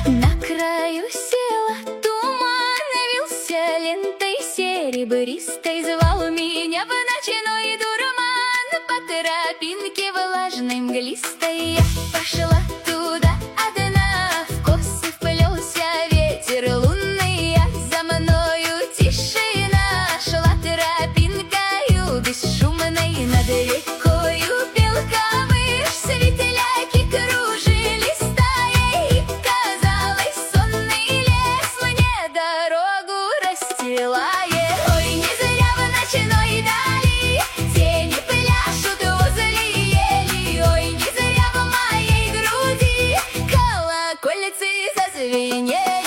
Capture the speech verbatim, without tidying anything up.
На краю села туман, вился лентой серебристой, звал меня в ночной дурман по тропинке влажной мглистой. Я пошла туда одна, в косы вплелся ветер лунный, а за мною тишина шла тропинкою бесшумной. Над рекою пел камыш, светляки кружились стаей, казалось, сонный лес мне дорогу расстилает. Ой, не зря в ночной дали тени пляшут возле ели, ой, не зря в моей груди колокольцы зазвенели.